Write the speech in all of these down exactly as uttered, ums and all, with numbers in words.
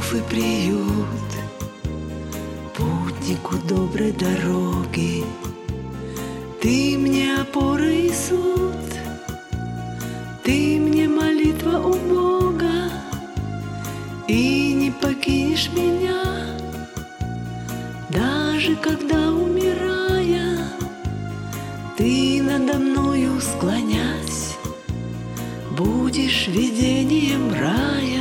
кров и приют, путнику доброй дороги. Ты мне опора и суд, ты мне молитва у Бога, и не покинешь меня, даже когда, умирая, ты надо мною склонясь, будешь видением рая.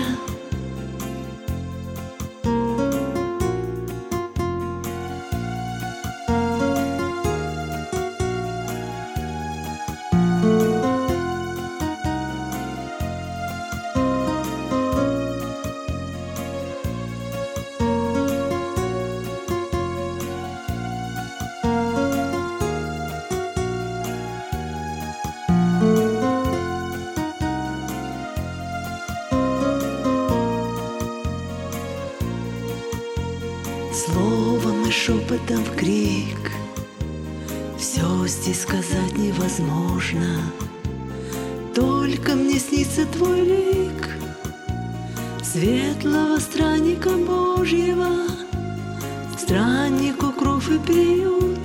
Словом и шепотом в крик все здесь сказать невозможно. Только мне снится твой лик, светлого странника Божьего, страннику кров и приют,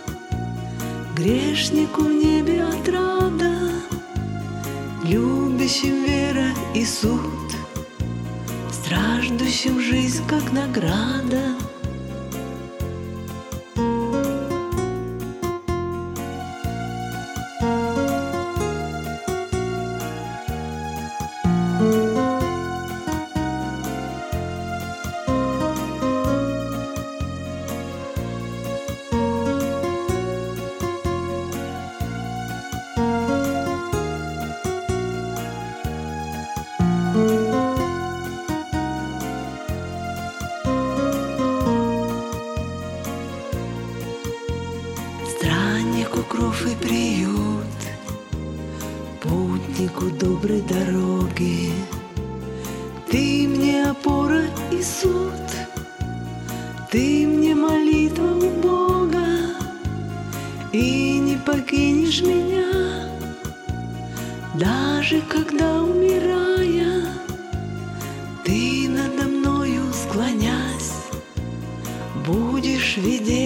грешнику в небе отрада, любящим вера и суд, страждущим жизнь как награда. Страннику кров и приют, путнику доброй дороги. Ты мне опора и суд, ты мне молитва у Бога, и не покинешь меня, даже когда, умирая, ты надо мною склонясь, будешь видеть